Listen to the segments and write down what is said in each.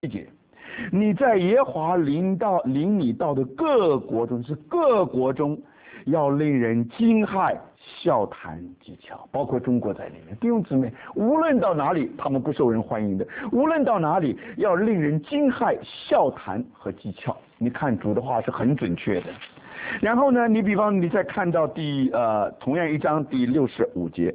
节，你在耶和华领你到的各国中，是各国中要令人惊骇、笑谈技巧，包括中国在里面。弟兄姊妹，无论到哪里，他们不受人欢迎的；无论到哪里，要令人惊骇、笑谈和技巧。你看主的话是很准确的。然后呢，你比方你再看到同样一章第65节，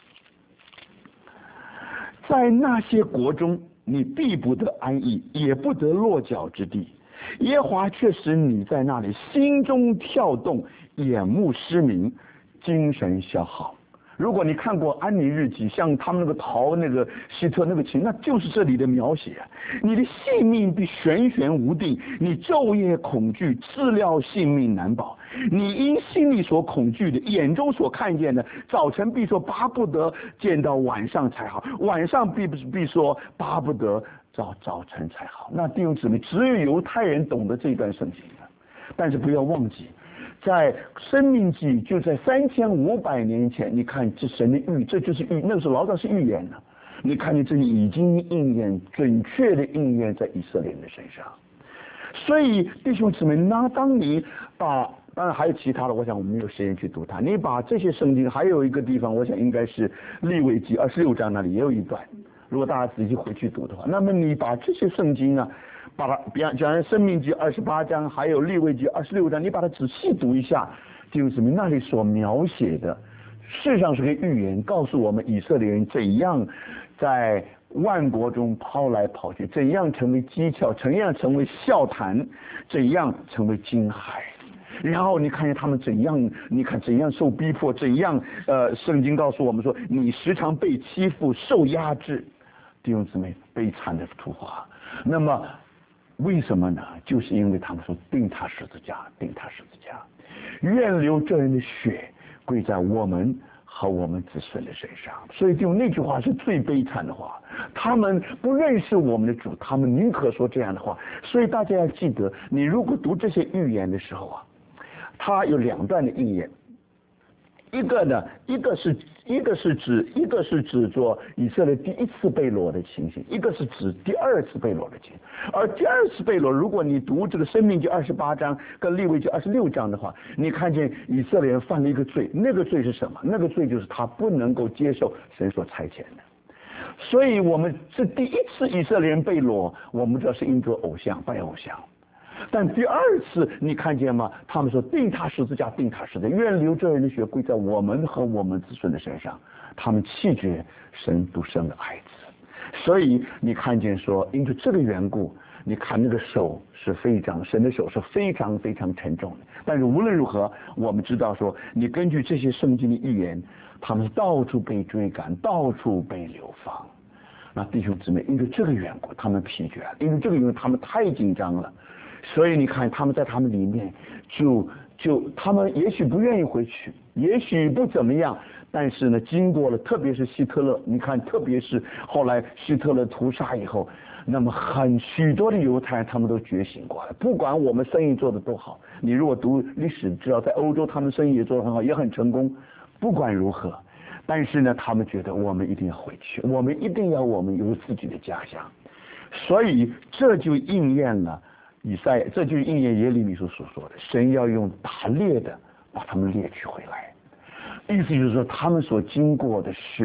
在那些国中，你必不得安逸，也不得落脚之地。耶和华却使你在那里心中跳动，眼目失明，精神消耗。如果你看过安妮日记，像他们那个逃那个希特那个情，那就是这里的描写。你的性命必悬悬无定，你昼夜恐惧，治疗性命难保。你因心里所恐惧的，眼中所看见的，早晨必说巴不得见到晚上才好，晚上必说巴不得早晨才好。那弟兄姊妹，只有犹太人懂得这段圣经的，但是不要忘记。在生命记就在3500年前，你看这神的预，这就是预，那个时候老早是预言了。你看见这已经应验，准确的应验在以色列人的身上。所以弟兄姊妹，那当你把，当然还有其他的，我想我们没有时间去读它。你把这些圣经，还有一个地方，我想应该是利未记26章那里也有一段。如果大家仔细回去读的话，那么你把这些圣经啊，把它，比方讲申命记28章，还有利未记26章，你把它仔细读一下，就是什么？那里所描写的，事实上是个预言，告诉我们以色列人怎样在万国中抛来跑去，怎样成为讥诮，怎样成为笑谈，怎样成为惊骇。然后你看见他们怎样，你看怎样受逼迫，怎样圣经告诉我们说，你时常被欺负、受压制。弟兄姊妹，悲惨的图画。那么为什么呢？就是因为他们说钉他十字架，钉他十字架，愿流这人的血归在我们和我们子孙的身上。所以就那句话是最悲惨的话，他们不认识我们的主，他们宁可说这样的话。所以大家要记得，你如果读这些预言的时候啊，它有2段的应验。一个是指做以色列第一次被掳的情形，一个是指第2次被掳的情形。而第2次被掳，如果你读这个申命记28章跟利未记26章的话，你看见以色列人犯了一个罪，那个罪是什么？那个罪就是他不能够接受神所差遣的。所以我们是第一次以色列人被掳，我们知道是因着偶像，拜偶像。但第2次你看见吗？他们说钉他十字架，钉他十字架，愿流这人的血归在我们和我们子孙的身上。他们弃绝神独生的爱子。所以你看见说，因着这个缘故，你看那个手是非常，神的手是非常非常沉重的。但是无论如何，我们知道说，你根据这些圣经的预言，他们到处被追赶，到处被流放。那弟兄姊妹，因为这个缘故，他们疲倦了；因为这个缘故，他们太紧张了。所以你看，他们在他们里面他们也许不愿意回去，也许不怎么样，但是呢，经过了，特别是希特勒，你看，特别是后来希特勒屠杀以后，那么许多的犹太人他们都觉醒过来。不管我们生意做得多好，你如果读历史知道，在欧洲他们生意也做得很好，也很成功。不管如何，但是呢，他们觉得我们一定要回去，我们一定要有自己的家乡。所以这就应验了这就是应验耶利米所说的，神要用打猎的把他们猎取回来。意思就是说，他们所经过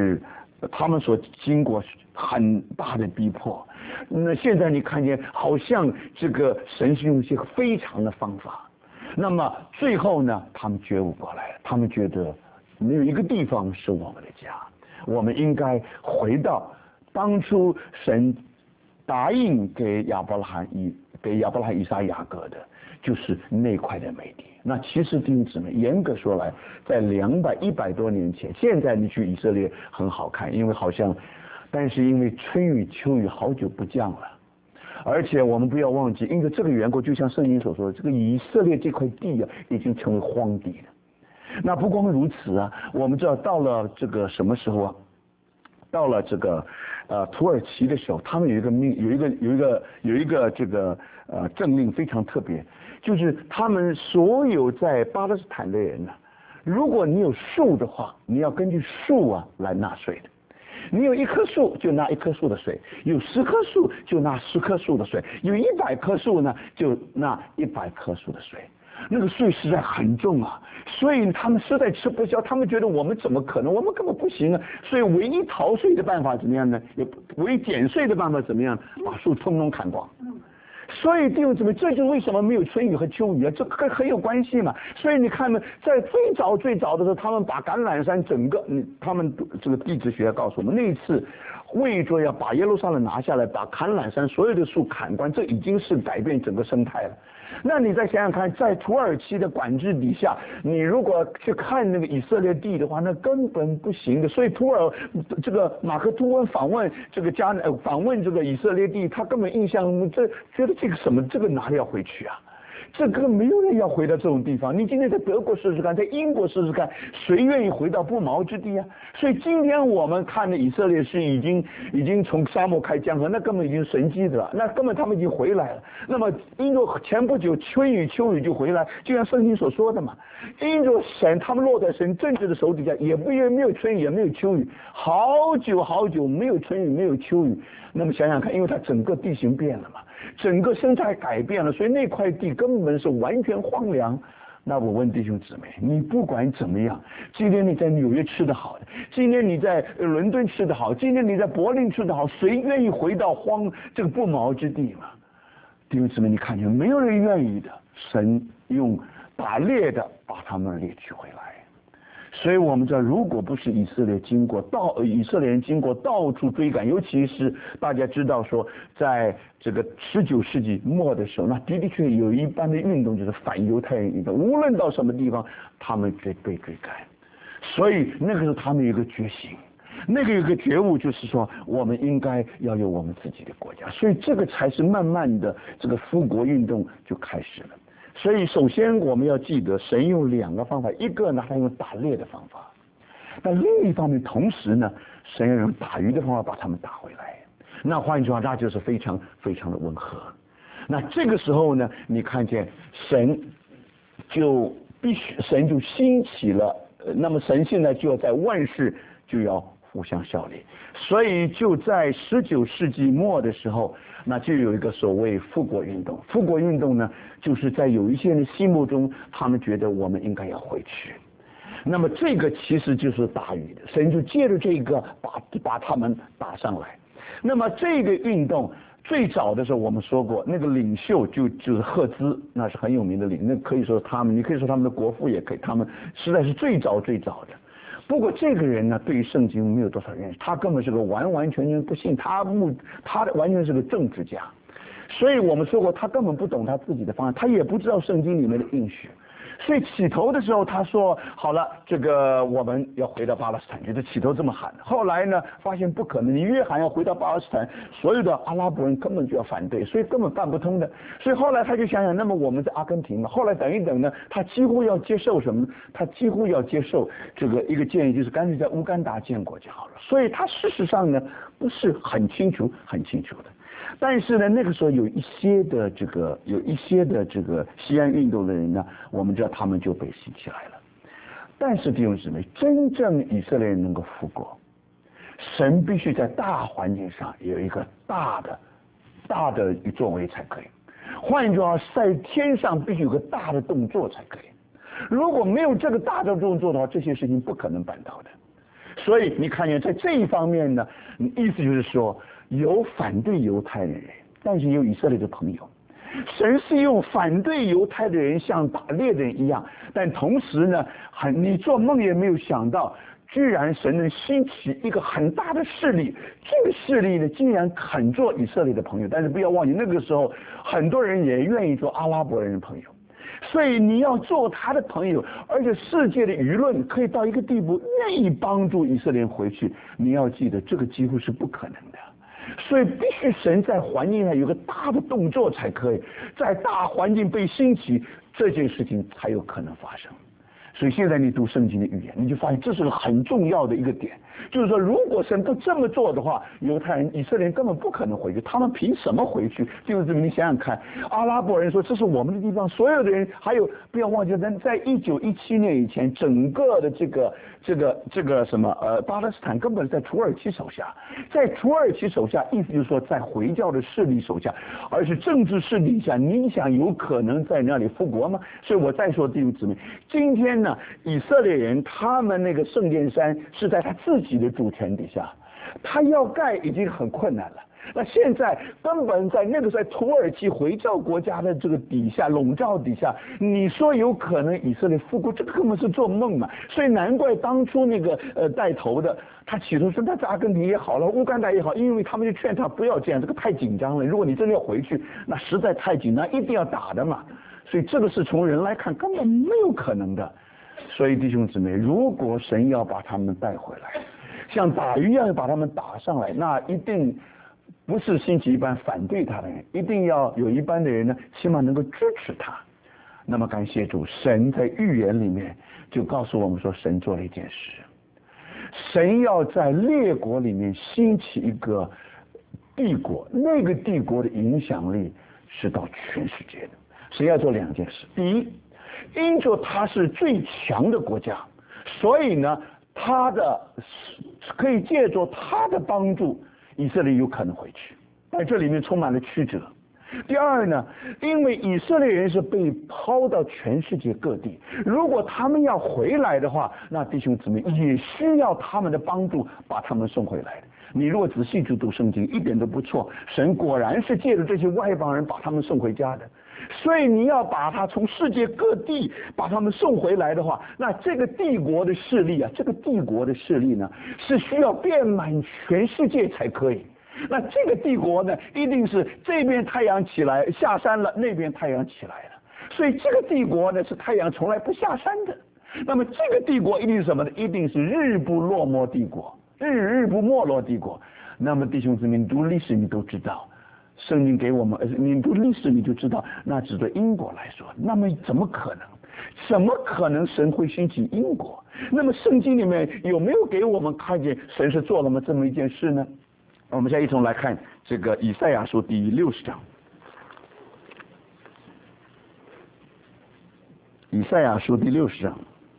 很大的逼迫。那现在你看见，好像这个神是用一些非常的方法。那么最后呢，他们觉悟过来了，他们觉得没有一个地方是我们的家，我们应该回到当初神答应给亚伯拉罕、以撒、雅各的，就是那块的美地。那其实弟兄姊妹，严格说来，在100多年前，现在你去以色列很好看，因为但是因为春雨秋雨好久不降了，而且我们不要忘记，因为这个缘故，就像圣经所说的，这个以色列这块地啊，已经成为荒地了。那不光如此啊，我们知道到了这个什么时候啊？到了这个土耳其的时候，他们有一个这个政令非常特别，就是他们所有在巴勒斯坦的人呢，如果你有树的话，你要根据树啊来纳税的。 你有1棵树就拿1棵树的水，有10棵树就拿10棵树的水，有100棵树呢就拿100棵树的水。那个税实在很重啊，所以他们实在吃不消，他们觉得我们怎么可能，我们根本不行啊。所以唯一逃税的办法怎么样呢？唯一减税的办法怎么样？把树通通砍光。所以弟兄姊妹，这就是为什么没有春雨和秋雨啊，这很有关系嘛。所以你看呢，在最早的时候，他们把橄榄山整个，他们这个地质学告诉我们，那一次为着要把耶路撒冷拿下来，把橄榄山所有的树砍光，这已经是改变整个生态了。那你再想想看，在土耳其的管制底下，你如果去看那个以色列地的话，那根本不行的。所以这个马克吐温访问这个以色列地，他根本印象觉得这个什么，这个哪里要回去啊？这个没有人要回到这种地方。你今天在德国试试看，在英国试试看，谁愿意回到不毛之地啊？所以今天我们看的以色列是已经从沙漠开江河，那根本已经神迹的了，那根本他们已经回来了。那么因着前不久春雨秋雨就回来，就像圣经所说的嘛，因着神他们落在神政治的手底下，也不因为没有春雨也没有秋雨，好久没有春雨没有秋雨。那么想想看，因为它整个地形变了嘛，整个生态改变了，所以那块地根本是完全荒凉。那我问弟兄姊妹，你不管怎么样，今天你在纽约吃得好的，今天你在伦敦吃得好，今天你在柏林吃得好，谁愿意回到这个不毛之地嘛？弟兄姊妹，你看见没有人愿意的，神用打猎的把他们猎取回来。所以我们知道，如果不是以色列人经过到处追赶，尤其是大家知道说，在这个19世纪末的时候，那的确有一般的运动就是反犹太人运动，无论到什么地方，他们被追赶。所以那个时候他们有一个觉醒，那个有一个觉悟，就是说我们应该要有我们自己的国家。所以这个才是慢慢的这个复国运动就开始了。所以首先我们要记得，神用2个方法，一个呢他用打猎的方法，但另一方面同时呢，神要用打鱼的方法把他们打回来。那换句话，那就是非常非常的温和。那这个时候呢，你看见神就兴起了，那么神现在就要在万事就要互相效力，所以就在19世纪末的时候，那就有一个所谓复国运动。复国运动呢，就是在有一些人心目中，他们觉得我们应该要回去。那么这个其实就是打鱼的，神就借着这个把他们打上来。那么这个运动最早的时候，我们说过，那个领袖就是赫兹，那是很有名的那可以说你可以说他们的国父也可以，他们实在是最早的。不过这个人呢，对于圣经没有多少认识，他根本是个完全不信，他完全是个政治家，所以我们说过，他根本不懂他自己的方案，他也不知道圣经里面的应许。所以起头的时候他说好了，这个我们要回到巴勒斯坦，觉得起头这么喊。后来呢，发现不可能，你越喊要回到巴勒斯坦，所有的阿拉伯人根本就要反对，所以根本办不通的。所以后来他就想想，那么我们在阿根廷嘛，后来等一等呢，他几乎要接受什么？他几乎要接受这个一个建议，就是干脆在乌干达建国就好了。所以他事实上呢，不是很清楚的。但是呢，那个时候有一些的这个西安运动的人呢，我们知道他们就被吸起来了。但是弟兄姊妹，真正以色列人能够复国，神必须在大环境上有一个大的作为才可以。换句话说，在天上必须有个大的动作才可以。如果没有这个大的动作的话，这些事情不可能办到的。所以你看见在这一方面呢，意思就是说，有反对犹太的人，但是有以色列的朋友。神是用反对犹太的人像打猎的人一样，但同时呢，你做梦也没有想到，居然神能兴起一个很大的势力，这个势力呢，竟然肯做以色列的朋友。但是不要忘记，那个时候很多人也愿意做阿拉伯人的朋友。所以你要做他的朋友，而且世界的舆论可以到一个地步，愿意帮助以色列人回去。你要记得，这个几乎是不可能的。所以必须神在环境上有个大的动作才可以，在大环境被兴起，这件事情才有可能发生。 所以现在你读圣经的预言，你就发现这是个很重要的一个点，就是说，如果神不这么做的话，犹太人、以色列人根本不可能回去，他们凭什么回去？就是你想想看，阿拉伯人说这是我们的地方，所有的人，还有不要忘记，在1917年以前，整个的这个什么巴勒斯坦根本在土耳其手下，在土耳其手下，意思就是说在回教的势力手下，而是政治势力下，你想有可能在那里复国吗？所以我再说弟兄姊妹，今天呢，以色列人他们那个圣殿山是在他自己的主权底下，他要盖已经很困难了。那现在根本在那个在土耳其回教国家的这个底下笼罩底下，你说有可能以色列复国，这个根本是做梦嘛。所以难怪当初那个带头的，他起初说那在阿根廷也好了，乌干达也好，因为他们就劝他不要这样，这个太紧张了。如果你真的要回去，那实在太紧张，一定要打的嘛。所以这个是从人来看根本没有可能的。所以弟兄姊妹，如果神要把他们带回来，像打鱼一样把他们打上来，那一定不是兴起一般反对他的人，一定要有一般的人呢，起码能够支持他。那么感谢主，神在预言里面就告诉我们说，神做了一件事，神要在列国里面兴起一个帝国，那个帝国的影响力是到全世界的。神要做两件事，第一，因着他是最强的国家，所以呢，他的可以借助他的帮助，以色列有可能回去，但这里面充满了曲折。第二呢，因为以色列人是被抛到全世界各地，如果他们要回来的话，那弟兄姊妹也需要他们的帮助把他们送回来的。你如果仔细去读圣经，一点都不错，神果然是借着这些外邦人把他们送回家的。所以你要把他从世界各地把他们送回来的话，那这个帝国的势力啊，这个帝国的势力呢，是需要遍满全世界才可以。那这个帝国呢，一定是这边太阳起来下山了，那边太阳起来了，所以这个帝国呢是太阳从来不下山的。那么这个帝国一定是什么呢？一定是日不落没帝国，日不没落帝国。那么弟兄姊妹，你读历史你都知道，圣经给我们，你读历史你就知道，那指对英国来说，那么怎么可能？怎么可能神会兴起英国？那么圣经里面有没有给我们看见神是做了这么一件事呢？我们现在一同来看这个以赛亚书第60章。以赛亚书第60章。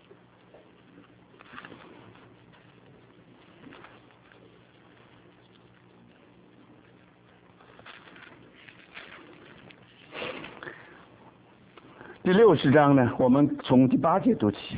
第60章呢，我们从第8节读起。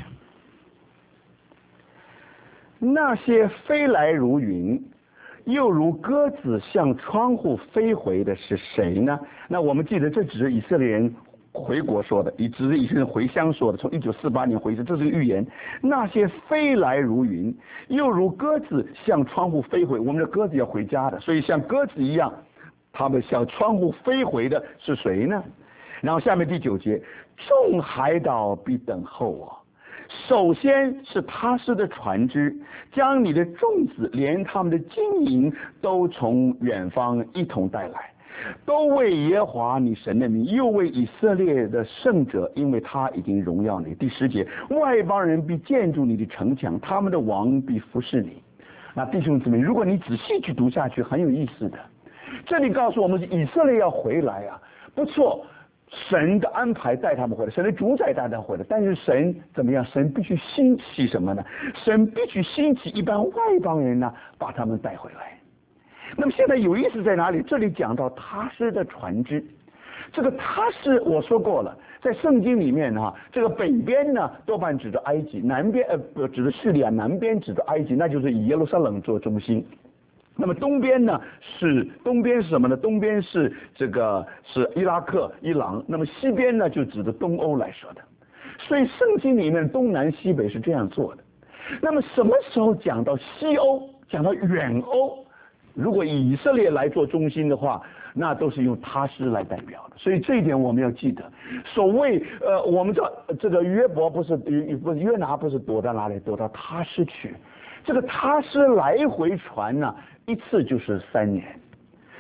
那些飞来如云，又如鸽子向窗户飞回的是谁呢？那我们记得，这只是以色列人回国说的，也只是以色列人回乡说的。从1948年回去，这是个预言。那些飞来如云，又如鸽子向窗户飞回。我们的鸽子要回家的，所以像鸽子一样，他们向窗户飞回的是谁呢？然后下面第9节，众海岛必等候我。首先是他施的船只，将你的众子连他们的金银都从远方一同带来，都为耶和华你神的名，又为以色列的圣者，因为他已经荣耀你。第10节，外邦人必建筑你的城墙，他们的王必服侍你。那弟兄姊妹，如果你仔细去读下去，很有意思的。这里告诉我们，以色列要回来啊，不错。神的安排带他们回来，神的主宰带他们回来，但是神怎么样？神必须兴起什么呢？神必须兴起一般外邦人呢，把他们带回来。那么现在有意思在哪里？这里讲到他施的船只，这个他施我说过了，在圣经里面呢，这个北边呢多半指着埃及，南边指着叙利亚，南边指着埃及，那就是以耶路撒冷做中心。那么东边呢是什么呢？东边是是伊拉克、伊朗。那么西边呢就指着东欧来说的。所以圣经里面东南西北是这样做的。那么什么时候讲到西欧，讲到远欧，如果以色列来做中心的话，那都是用他施来代表的。所以这一点我们要记得。所谓我们知道这个约拿不是躲到哪里？躲到他施去。这个他施来回传呢，一次就是3年，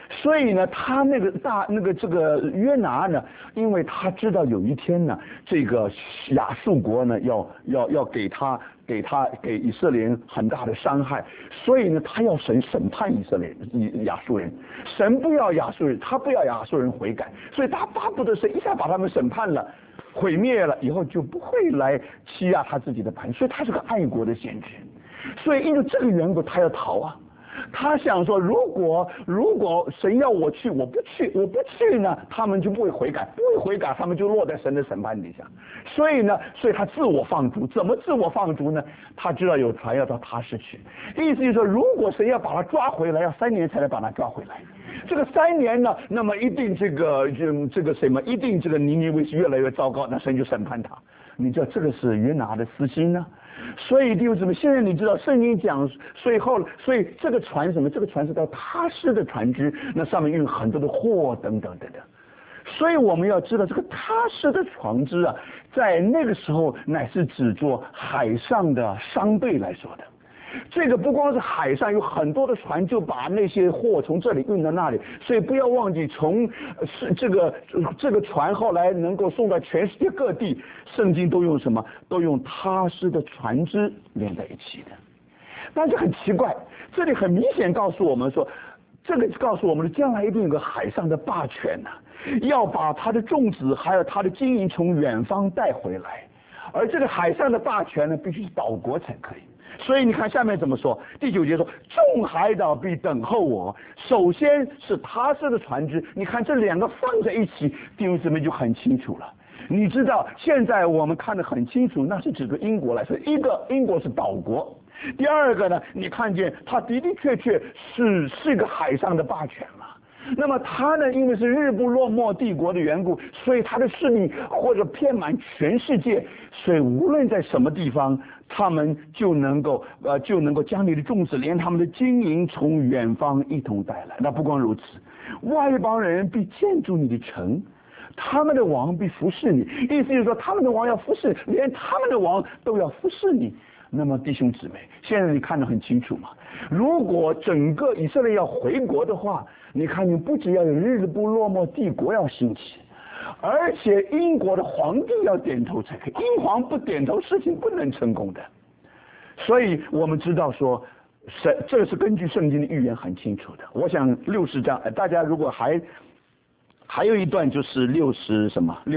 所以呢，他这个约拿呢，因为他知道有一天呢，这个亚述国呢要给以色列人很大的伤害，所以呢，他要审判亚述人，神不要亚述人，他不要亚述人悔改，所以他巴不得神一下把他们审判了。毁灭了以后就不会来欺压他自己的盘，所以他是个爱国的先知，所以因为这个缘故他要逃啊。他想说，如果神要我去，我不去呢，他们就不会悔改，他们就落在神的审判底下。所以他自我放逐，怎么自我放逐呢？他知道有船要到他市去，意思就是说，如果神要把他抓回来，要3年才能把他抓回来。这个3年呢，那么一定这个一定这个尼尼微是越来越糟糕，那神就审判他。你知道这个是约拿的私心呢？所以弟兄姊妹，现在你知道圣经讲，所以这个船什么？这个船是到他施的船只，那上面运很多的货等等等等。所以我们要知道，这个他施的船只啊，在那个时候乃是指作海上的商队来说的。这个不光是海上有很多的船，就把那些货从这里运到那里，所以不要忘记，这个船后来能够送到全世界各地，圣经都用什么？都用他施的船只连在一起的。但是很奇怪，这里很明显告诉我们说，这个告诉我们将来一定有个海上的霸权呢，要把他的种子还有他的经营从远方带回来，而这个海上的霸权呢，必须是岛国才可以。所以你看下面怎么说？第9节说，众海岛必等候我。首先是他施的船只，你看这两个放在一起，弟兄姊妹就很清楚了。你知道现在我们看得很清楚，那是指对英国来说，一个英国是岛国，第二个呢，你看见它的的确确是一个海上的霸权嘛。那么他呢，因为是日不落没帝国的缘故，所以他的势力或者遍满全世界，所以无论在什么地方，他们就能够将你的种子连他们的经营从远方一同带来。那不光如此，外邦人必建筑你的城，他们的王必服侍你。意思就是说，他们的王要服侍，连他们的王都要服侍你。那么弟兄姊妹，现在你看得很清楚嘛？如果整个以色列要回国的话，你看你不只要有日不落没帝国要兴起，而且英国的皇帝要点头才可以，英皇不点头，事情不能成功的。所以我们知道说，这是根据圣经的预言很清楚的。我想60章，大家如果还有一段就是66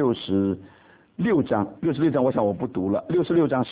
章，我想我不读了。66章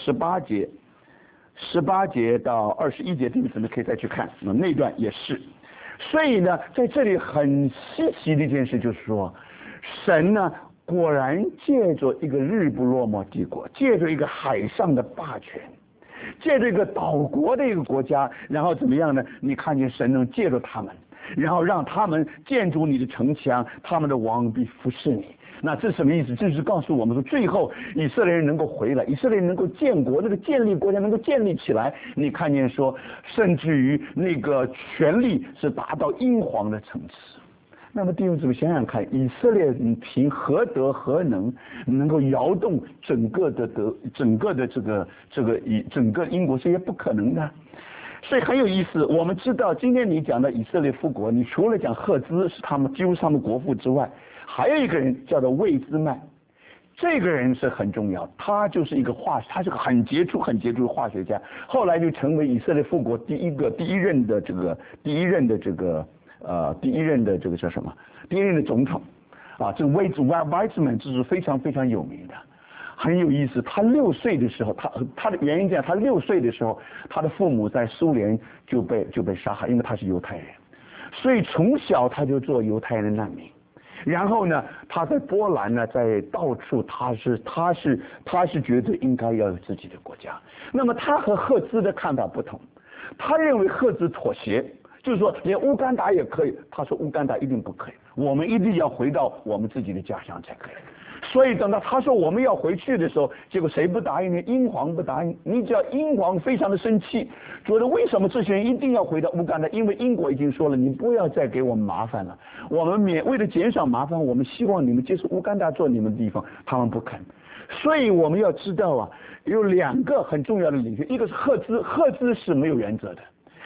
18节到21节，弟兄姊妹可以再去看，那段也是。所以呢，在这里很稀奇的一件事就是说，神呢果然借着一个日不落没帝国，借着一个海上的霸权，借着一个岛国的一个国家，然后怎么样呢？你看见神能借着他们，然后让他们建筑你的城墙，他们的王必服侍你。那这是什么意思？这是告诉我们说，最后以色列人能够回来，以色列人能够建国，那个建立国家能够建立起来。你看见说，甚至于那个权力是达到英皇的层次。那么弟兄姊妹想想看，以色列凭何德何能够摇动整个的整个英国？这也不可能的。所以很有意思，我们知道今天你讲的以色列复国，你除了讲赫兹是几乎是他们国父之外，还有一个人叫做魏兹曼，这个人是很重要，他就是一个他是个很杰出的化学家，后来就成为以色列复国第一任的叫什么？第一任的总统啊，这个魏兹曼这是非常非常有名的。很有意思，他6岁的时候，他的原因这样，他6岁的时候，他的父母在苏联就被杀害，因为他是犹太人，所以从小他就做犹太人难民。然后呢，他在波兰呢，在到处他是觉得应该要有自己的国家。那么他和赫兹的看法不同，他认为赫兹妥协，就是说连乌干达也可以，他说乌干达一定不可以，我们一定要回到我们自己的家乡才可以。所以等到他说我们要回去的时候，结果谁不答应呢？英皇不答应。你只要英皇非常的生气，觉得为什么这些人一定要回到乌干达？因为英国已经说了，你不要再给我们麻烦了，我们为了减少麻烦，我们希望你们接受乌干达做你们的地方，他们不肯。所以我们要知道啊，有2个很重要的领袖，一个是赫兹是没有原则的。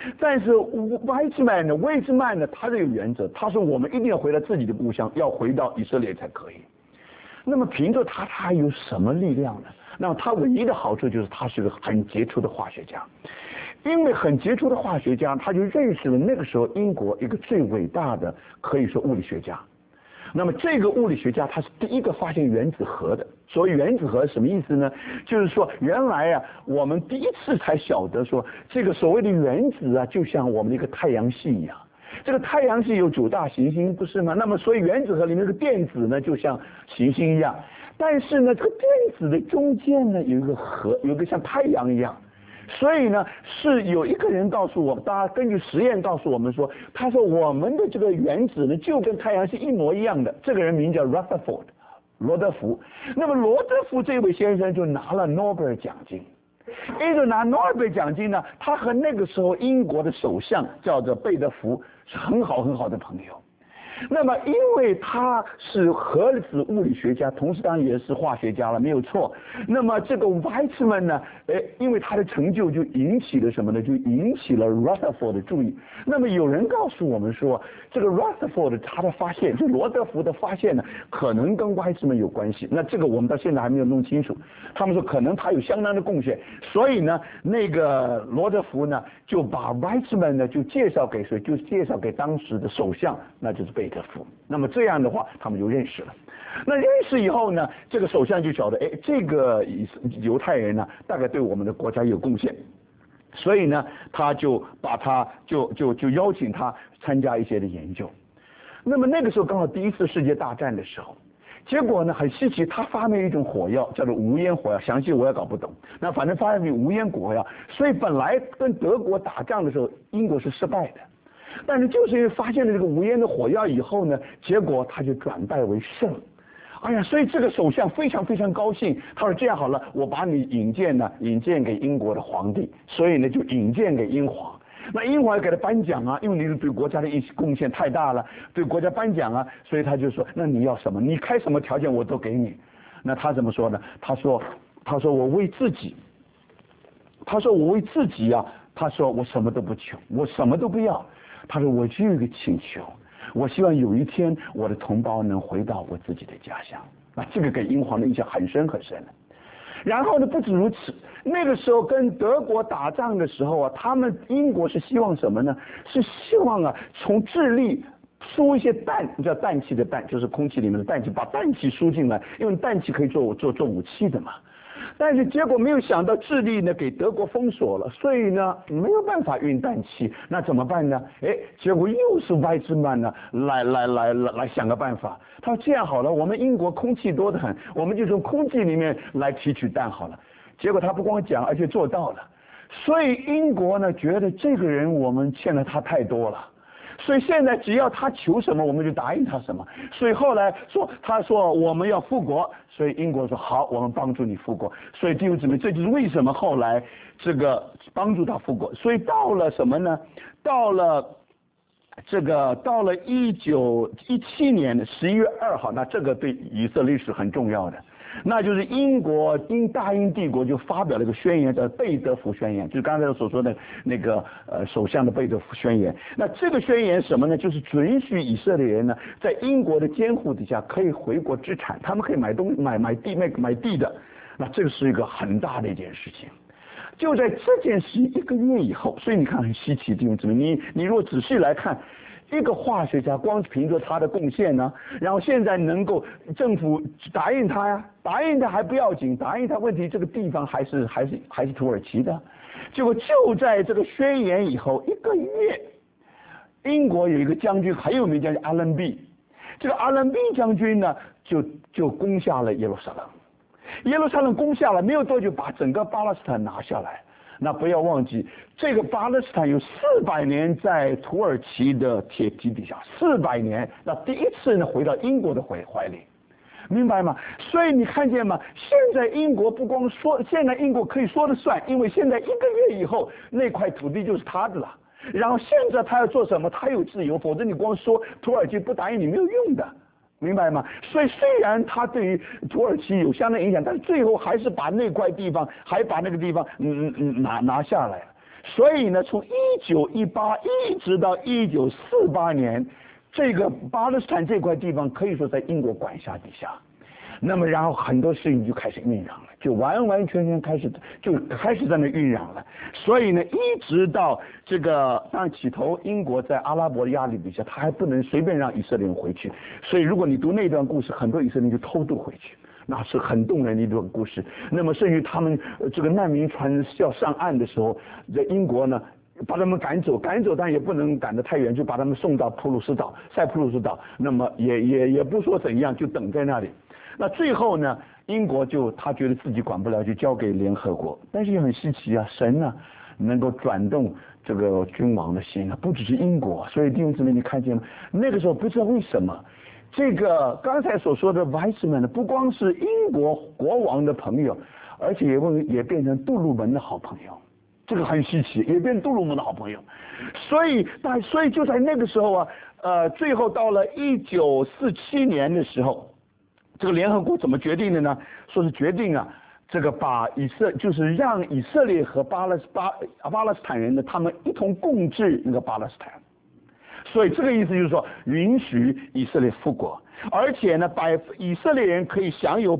但是魏兹曼呢，他这个原则，他说我们一定要回到自己的故乡，要回到以色列才可以。那么凭着他还有什么力量呢？那么他唯一的好处就是他是个很杰出的化学家，因为很杰出的化学家，他就认识了那个时候英国一个最伟大的可以说物理学家。那么这个物理学家他是第一个发现原子核的。所谓原子核什么意思呢？就是说原来啊，我们第一次才晓得说这个所谓的原子啊，就像我们的一个太阳系一样。这个太阳系有9大行星，不是吗？那么所以原子核里面这个电子呢，就像行星一样。但是呢，这个电子的中间呢，有一个核，有一个像太阳一样。所以呢，是有一个人告诉我们，大家根据实验告诉我们说，他说我们的这个原子呢，就跟太阳系一模一样的。这个人名叫 Rutherford 罗德福。那么罗德福这位先生就拿了诺贝尔奖金。一直拿诺贝尔奖金呢，他和那个时候英国的首相叫做贝德福是很好的朋友。那么因为他是核子物理学家，同时当然也是化学家了，没有错。那么这个 Weizmann 呢，因为他的成就就引起了什么呢？就引起了 Rutherford 的注意。那么有人告诉我们说，这个 Rutherford 他的发现，就罗德福的发现呢，可能跟 Weizmann 有关系。那这个我们到现在还没有弄清楚。他们说可能他有相当的贡献，所以呢，那个罗德福呢就把 Weizmann 呢就介绍给谁？就介绍给当时的首相，那就是贝德福。那么这样的话，他们就认识了。那认识以后呢，这个首相就晓得，这个犹太人呢，大概对我们的国家有贡献，所以呢，他就把他就邀请他参加一些的研究。那么那个时候刚好第一次世界大战的时候。结果呢，很稀奇，他发明一种火药，叫做无烟火药，详细我也搞不懂。那反正发明无烟火药，所以本来跟德国打仗的时候，英国是失败的。但是就是因为发现了这个无烟的火药以后呢，结果他就转败为胜。哎呀，所以这个首相非常高兴，他说这样好了，我把你引荐给英国的皇帝，所以呢就引荐给英皇。那英皇也给他颁奖啊，因为你对国家的贡献太大了，对国家颁奖啊，所以他就说，那你要什么？你开什么条件我都给你。那他怎么说呢？他说我为自己，他说我什么都不求，我什么都不要。他说我就有一个请求，我希望有一天我的同胞能回到我自己的家乡。那这个给英皇的印象很深的。然后呢，不止如此，那个时候跟德国打仗的时候啊，英国是希望什么呢？是希望啊，从智利输一些氮，叫氮气的氮，就是空气里面的氮气，把氮气输进来，因为氮气可以做武器的嘛。但是结果没有想到智利呢给德国封锁了，所以呢没有办法运氮气，那怎么办呢？结果又是歪兹曼呢来想个办法。他说这样好了，我们英国空气多得很，我们就从空气里面来提取氮好了。结果他不光讲，而且做到了。所以英国呢觉得这个人我们欠了他太多了。所以现在只要他求什么，我们就答应他什么。所以后来他说我们要复国，所以英国说好，我们帮助你复国。所以弟兄姊妹，这就是为什么后来这个帮助他复国。所以到了什么呢？到了1917年的11月2号，那这个对以色列是很重要的。那就是大英帝国就发表了一个宣言，叫贝德福宣言，就是刚才所说的那个首相的贝德福宣言。那这个宣言什么呢？就是准许以色列人呢在英国的监护底下可以回国置产，他们可以买地的。那这个是一个很大的一件事情。就在这件事1个月以后，所以你看很稀奇的地方，怎么你如果仔细来看。一个化学家光是凭着他的贡献呢，然后现在能够政府答应他呀，答应他还不要紧，答应他问题这个地方还是土耳其的。结果就在这个宣言以后1个月，英国有一个将军很有名，叫阿伦毕。这个阿伦毕将军呢，就攻下了耶路撒冷。耶路撒冷攻下了，没有多久把整个巴勒斯坦拿下来。那不要忘记，这个巴勒斯坦有400年在土耳其的铁蹄底下，400年。那第一次呢，回到英国的怀里，明白吗？所以你看见吗？现在英国不光说，现在英国可以说了算，因为现在1个月以后，那块土地就是他的了。然后现在他要做什么，他有自由，否则你光说土耳其不答应你没有用的。明白吗？所以虽然他对于土耳其有相当影响，但是最后还是把那块地方，还把那个地方拿下来了。 所以呢，从1918一直到1948年，这个巴勒斯坦这块地方可以说在英国管辖底下。那么然后很多事情就开始酝酿了，就完完全全开始在那酝酿了。所以呢，一直到这个当然起头，英国在阿拉伯的压力底下，他还不能随便让以色列人回去。所以如果你读那段故事，很多以色列人就偷渡回去，那是很动人的一段故事。那么甚至他们这个难民船要上岸的时候，在英国呢，把他们赶走，但也不能赶得太远，就把他们送到塞浦路斯岛。那么也不说怎样，就等在那里。那最后呢，英国他觉得自己管不了，就交给联合国。但是也很稀奇啊，神呢能够转动这个君王的心啊，不只是英国。所以弟兄姊妹，你看见吗？那个时候不知道为什么，这个刚才所说的 Wiseman 呢，不光是英国国王的朋友，而且也变成杜鲁门的好朋友。这个很稀奇，也变杜鲁门的好朋友。所以就在那个时候啊，最后到了1947年的时候。这个联合国怎么决定的呢？说是决定啊，这个把就是让以色列和巴勒斯坦人呢，他们一同共治那个巴勒斯坦。所以这个意思就是说，允许以色列复国，而且呢，以色列人可以享有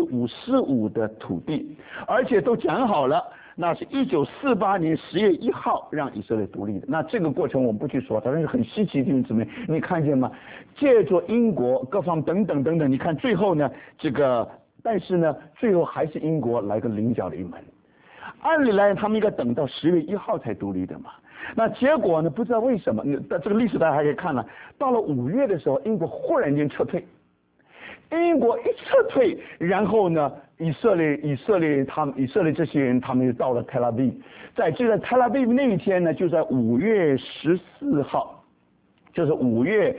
55%的土地，而且都讲好了。那是1948年10月1号让以色列独立的。那这个过程我们不去说，但是很稀奇的弟兄姊妹，你看见吗？借着英国各方等等，你看最后呢，但是呢，最后还是英国来个菱角的一门。按理来他们应该等到10月1号才独立的嘛。那结果呢，不知道为什么，这个历史大家还可以看了。到了5月的时候，英国忽然间撤退。英国一撤退，然后呢，以色列这些人，他们就到了特拉维夫。在特拉维夫那一天呢，就在5月14号，就是5月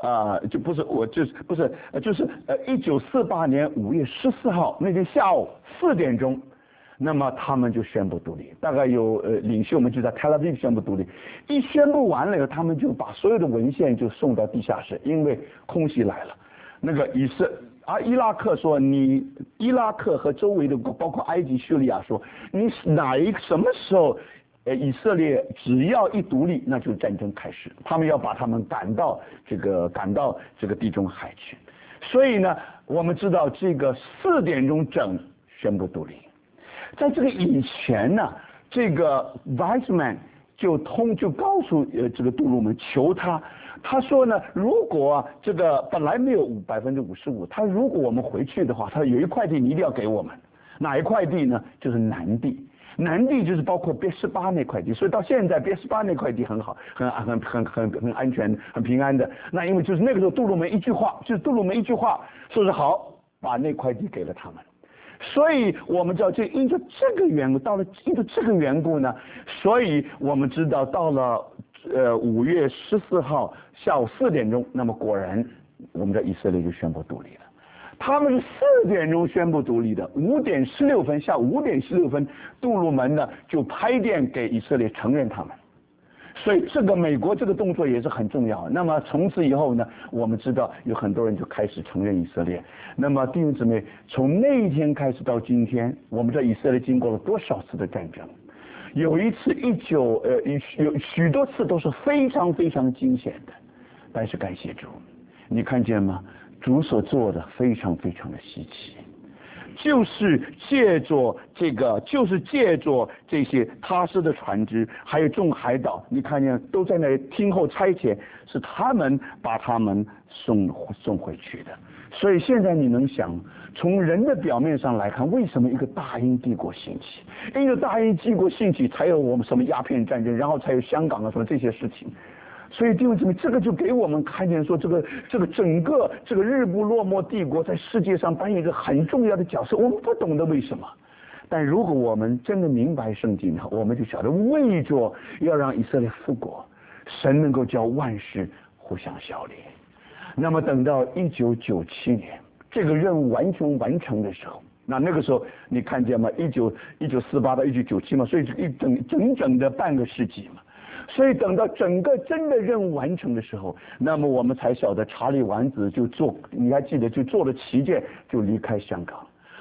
1948年5月14号那天下午4点钟，那么他们就宣布独立。大概有领袖们就在特拉维夫宣布独立。一宣布完了以后，他们就把所有的文献就送到地下室，因为空袭来了。那个伊拉克说，伊拉克和周围的包括埃及、叙利亚说，你什么时候以色列只要一独立，那就战争开始。他们要把他们赶到这个地中海去。所以呢，我们知道这个4点钟整宣布独立。在这个以前呢，这个 Wiseman 就告诉这个杜鲁门，求他说呢，如果这个本来没有55%，他如果我们回去的话，他有一块地你一定要给我们。哪一块地呢？就是南地。南地就是包括别斯巴那块地，所以到现在别斯巴那块地很好，很安全、很平安的。那因为就是那个时候杜鲁门一句话说是好，把那块地给了他们。所以我们知道，因着这个缘故呢，所以我们知道到了5月14号下午4点钟，那么果然我们的以色列就宣布独立了。他们是4点钟宣布独立的，5点16分，下午5点16分，杜鲁门呢就拍电给以色列承认他们。所以这个美国这个动作也是很重要。那么从此以后呢，我们知道有很多人就开始承认以色列。那么弟兄姊妹，从那一天开始到今天，我们知道以色列经过了多少次的战争？有一次有许多次都是非常非常惊险的，但是感谢主，你看见吗？主所做的非常非常的稀奇。就是借着这些他施的船只，还有众海岛，你看见都在那听候差遣，是他们把他们送回去的。所以现在你能想，从人的表面上来看，为什么一个大英帝国兴起？因为大英帝国兴起，才有我们什么鸦片战争，然后才有香港啊什么这些事情。所以弟兄姊妹，这个就给我们看见说，这个整个这个日不落寞帝国在世界上扮演一个很重要的角色。我们不懂得为什么，但如果我们真的明白圣经，我们就晓得为着要让以色列复国，神能够叫万事互相效力。那么等到1997年这个任务完全完成的时候，那个时候你看见吗？1948到1997嘛，所以整整的半个世纪嘛。所以等到整个真的任务完成的时候，那么我们才晓得查理王子你还记得就坐了旗舰就离开香港。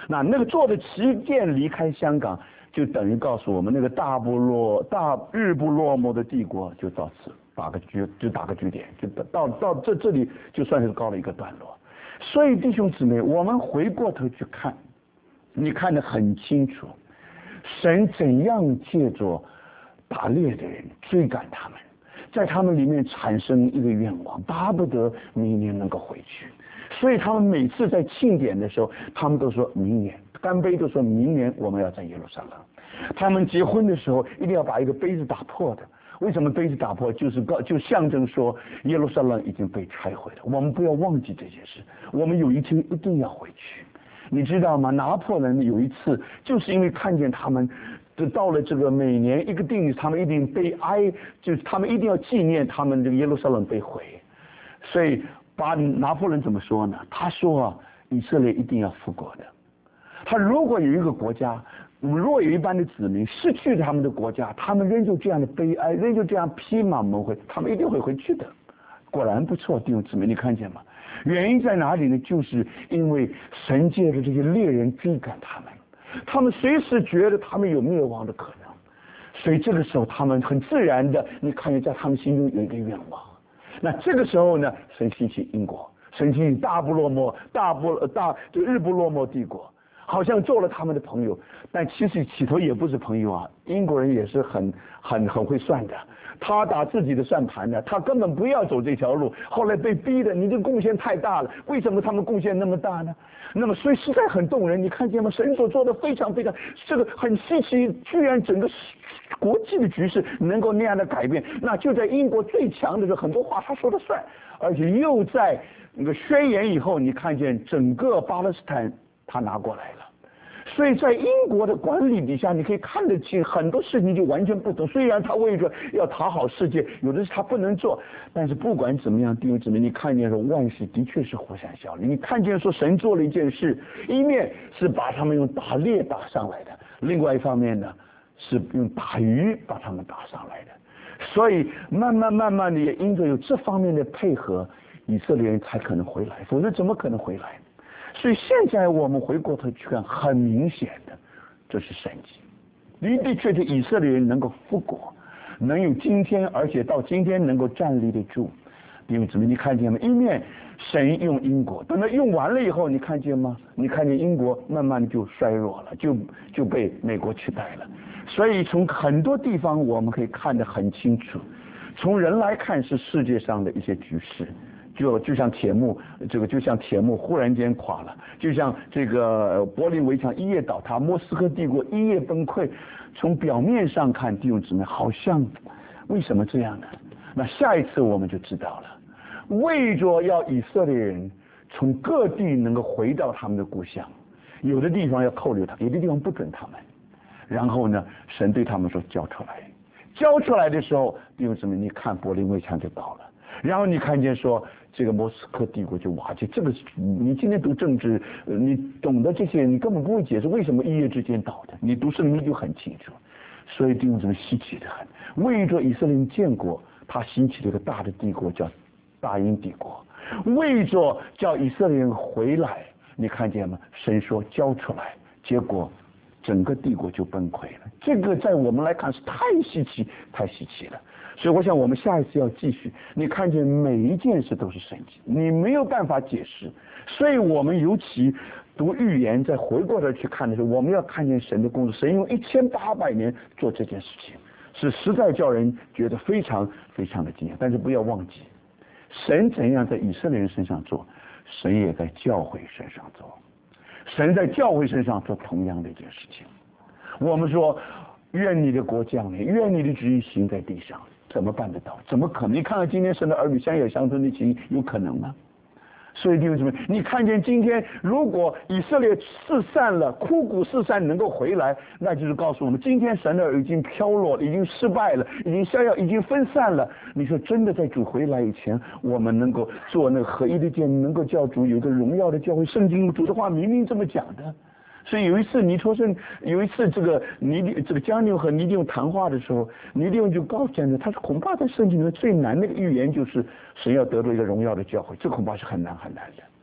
那个坐的旗舰离开香港，就等于告诉我们那个日不落没的帝国就到此打个句点，就到这里就算是告了一个段落。所以弟兄姊妹，我们回过头去看，你看得很清楚，神怎样借着打猎的人追赶他们，在他们里面产生一个愿望，巴不得明年能够回去。所以他们每次在庆典的时候，他们都说明年，干杯都说明年我们要在耶路撒冷。他们结婚的时候一定要把一个杯子打破的。为什么杯子打破？就象征说耶路撒冷已经被拆毁了。我们不要忘记这件事，我们有一天一定要回去。你知道吗？拿破仑有一次就是因为看见他们到了这个每年一个定义，他们一定悲哀，就是他们一定要纪念他们这个耶路撒冷被毁。所以把拿破仑怎么说呢？他说啊，以色列一定要复国的。他如果有一个国家，若有一般的子民失去他们的国家，他们仍旧这样的悲哀，仍旧这样披麻蒙灰，他们一定会回去的。果然不错，弟兄姊妹，你看见吗？原因在哪里呢？就是因为神借着这些猎人追赶他们，他们随时觉得他们有灭亡的可能，所以这个时候他们很自然的，你看见在他们心中有一个愿望。那这个时候呢，神兴起英国，神兴起日不落没帝国，好像做了他们的朋友，但其实起头也不是朋友啊。英国人也是很会算的，他打自己的算盘的，他根本不要走这条路，后来被逼的，你这贡献太大了。为什么他们贡献那么大呢？那么所以实在很动人，你看见吗？神所做的非常非常，这个很稀奇，居然整个国际的局势能够那样的改变。那就在英国最强的时候，很多话他说了算，而且又在那个宣言以后，你看见整个巴勒斯坦他拿过来了。所以在英国的管理底下，你可以看得清很多事情就完全不同。虽然他为着要讨好世界，有的是他不能做，但是不管怎么样，弟兄姊妹，你看见说万事的确是互相效力。你看见说神做了一件事，一面是把他们用打猎打上来的，另外一方面呢是用打鱼把他们打上来的。所以慢慢的也因着有这方面的配合，以色列人才可能回来，否则怎么可能回来？所以现在我们回过头去看，很明显的，这是神迹。的确，以色列人能够复国，能有今天，而且到今天能够站立得住。弟兄姊妹，你看见吗？一面神用英国，等他用完了以后，你看见吗？你看见英国慢慢就衰弱了，就被美国取代了。所以从很多地方我们可以看得很清楚，从人来看是世界上的一些局势。就像铁幕忽然间垮了，就像这个柏林围墙一夜倒塌，莫斯科帝国一夜崩溃。从表面上看，弟兄姊妹，好像为什么这样呢？那下一次我们就知道了。为着要以色列人从各地能够回到他们的故乡，有的地方要扣留他，有的地方不准他们。然后呢，神对他们说交出来。交出来的时候，弟兄姊妹，你看柏林围墙就倒了。然后你看见说这个莫斯科帝国就瓦解，这个你今天读政治，你懂得这些，你根本不会解释为什么一夜之间倒的，你读圣经就很清楚。所以弟兄姊妹，稀奇的很。为着以色列人建国，他兴起了一个大的帝国叫大英帝国，为着叫以色列人回来，你看见吗？神说交出来，结果整个帝国就崩溃了。这个在我们来看是太稀奇了。所以我想我们下一次要继续。你看见每一件事都是神迹，你没有办法解释。所以我们尤其读预言，再回过头去看的时候，我们要看见神的工作。神用1800年做这件事情，是实在叫人觉得非常非常的惊讶。但是不要忘记，神怎样在以色列人身上做，神也在教会身上做。神在教会身上做同样的一件事情。我们说愿你的国降临，愿你的旨意行在地上，怎么办得到？怎么可能？你看看今天神的儿女相友相尊的情，有可能吗？所以弟兄姊妹，你看见今天如果以色列四散了，枯骨四散能够回来，那就是告诉我们，今天神的儿已经飘落了，已经失败了，已经相要，已经分散了。你说真的，在主回来以前，我们能够做那个合一的殿，能够叫主有一个荣耀的教会。圣经主的话明明这么讲的。所以有一次这个江牛和尼利用谈话的时候，尼利用就告诉江牛，他说恐怕在圣经里面最难的一个预言就是神要得到一个荣耀的教会，这恐怕是很难很难的。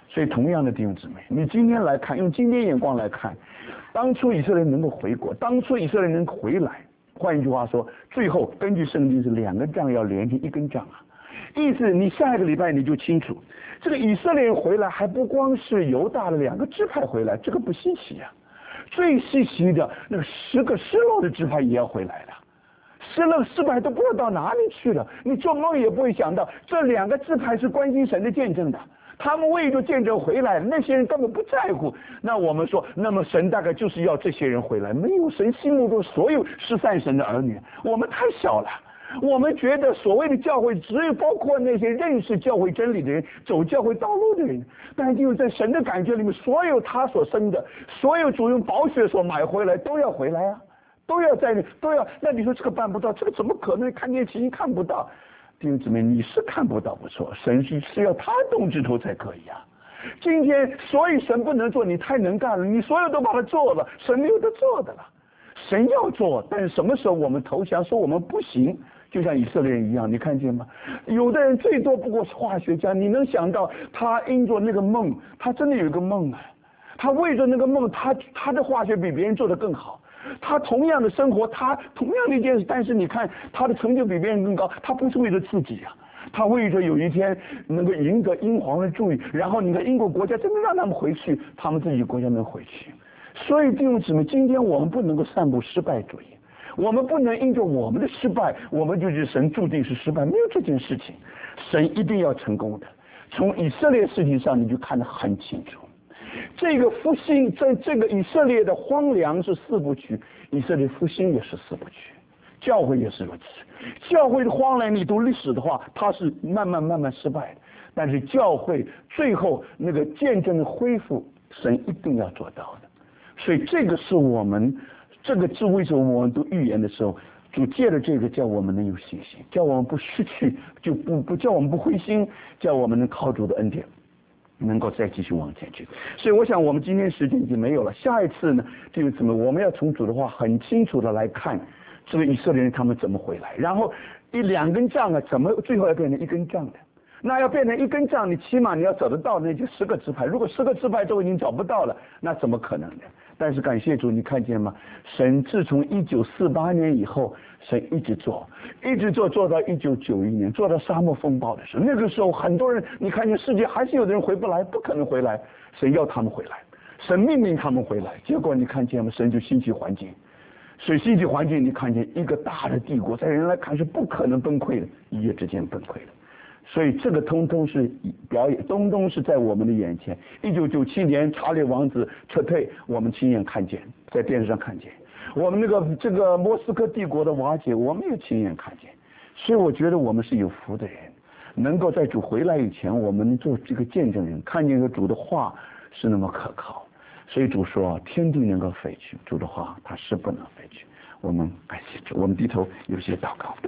所以同样的弟兄姊妹，你今天来看，用今天眼光来看，当初以色列能够回国，当初以色列能回来，换一句话说，最后根据圣经是2个杖要连成一根杖啊。意思你下一个礼拜你就清楚，这个以色列人回来还不光是犹大的2个支派回来，这个不稀奇啊。最稀奇的那个10个失落的支派也要回来了，失落失败都不知道到哪里去了。你做梦也不会想到，这2个支派是关心神的见证的，他们为着见证回来，那些人根本不在乎。那我们说，那么神大概就是要这些人回来，没有神心目中所有13神的儿女，我们太小了。我们觉得所谓的教会只有包括那些认识教会真理的人，走教会道路的人，但就是在神的感觉里面，所有他所生的，所有主用宝血所买回来都要回来啊，都要在都要。那你说这个办不到，这个怎么可能？看见奇迹看不到，弟兄姊妹，你是看不到不错，神是要他动指头才可以啊。今天所以神不能做，你太能干了，你所有都把它做了，神没有得做的了。神要做，但是什么时候我们投降，说我们不行，就像以色列人一样，你看见吗？有的人最多不过是化学家，你能想到他因着那个梦，他真的有一个梦啊，他为着那个梦，他的化学比别人做得更好，他同样的生活，他同样的一件事，但是你看他的成就比别人更高，他不是为了自己啊，他为着有一天能够赢得英皇的注意，然后你看英国国家真的让他们回去，他们自己国家能回去。所以弟兄姊妹，今天我们不能够散布失败主义，我们不能因着我们的失败，我们就是神注定是失败，没有这件事情，神一定要成功的。从以色列事情上你就看得很清楚，这个复兴，在这个以色列的荒凉是4部曲，以色列复兴也是4部曲，教会也是如此。教会的荒凉，你读历史的话，它是慢慢失败的，但是教会最后那个见证的恢复，神一定要做到的。所以这个是我们，这个是为什么我们读预言的时候，主借着这个叫我们能有信心，叫我们不失去，就不叫我们不灰心，叫我们能靠主的恩典，能够再继续往前去。所以我想我们今天时间已经没有了，下一次呢，就是怎么我们要从主的话很清楚的来看这个以色列人他们怎么回来，然后2根杖啊，怎么最后要变成1根杖的？那要变成1根杖，你起码你要找得到那就10个支派，如果10个支派都已经找不到了，那怎么可能呢？但是感谢主，你看见吗？神自从1948年以后，神一直做做到1991年，做到沙漠风暴的时候，那个时候很多人，你看见世界还是有的人回不来，不可能回来，神要他们回来，神命令他们回来，结果你看见吗？神就兴起环境，所以兴起环境，你看见一个大的帝国，在人来看是不可能崩溃的，一夜之间崩溃的。所以这个通通是表演，通通是在我们的眼前。1997年查理王子撤退，我们亲眼看见，在电视上看见；我们这个莫斯科帝国的瓦解，我们也亲眼看见。所以我觉得我们是有福的人，能够在主回来以前，我们做这个见证人，看见主的话是那么可靠。所以主说，天地能够废去，主的话它是不能废去。我们感谢主，我们低头有些祷告。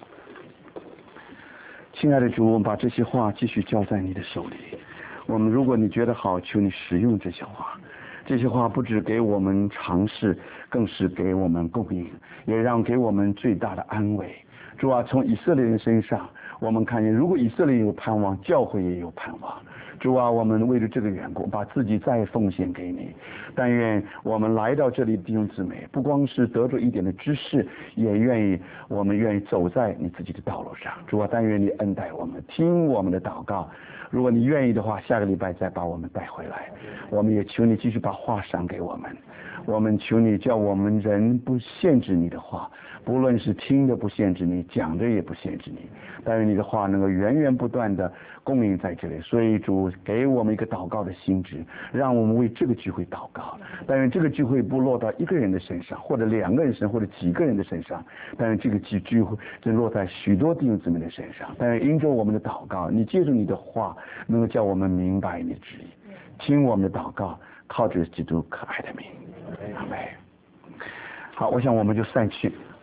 亲爱的主，我们把这些话继续交在你的手里。我们如果你觉得好，求你使用这些话。这些话不只给我们尝试，更是给我们供应，也让给我们最大的安慰。主啊，从以色列人身上，我们看见，如果以色列有盼望，教会也有盼望。主啊，我们为了这个缘故，把自己再奉献给你。但愿我们来到这里的弟兄姊妹，不光是得着一点的知识，也我们愿意走在你自己的道路上。主啊，但愿你恩待我们，听我们的祷告。如果你愿意的话，下个礼拜再把我们带回来。我们也求你继续把话赏给我们。我们求你叫我们人不限制你的话，不论是听的不限制你，讲的也不限制你。但愿你的话能够源源不断的供应在这里。所以主给我们一个祷告的心志，让我们为这个聚会祷告。但愿这个聚会不落到一个人的身上，或者2个人身上，或者几个人的身上。但愿这个聚会就落在许多弟兄姊妹的身上。但愿因着我们的祷告，你借助你的话，能够叫我们明白你的旨意，听我们的祷告，靠着基督可爱的名。阿们。好，我想我们就散去。